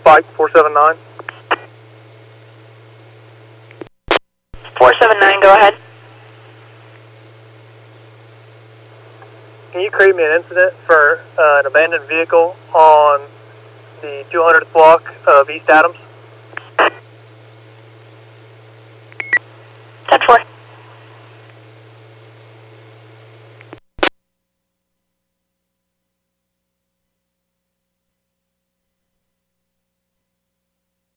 Spike 479. 479, go ahead. Can you create me an incident for an abandoned vehicle on the 200th block of East Adams? 10-4.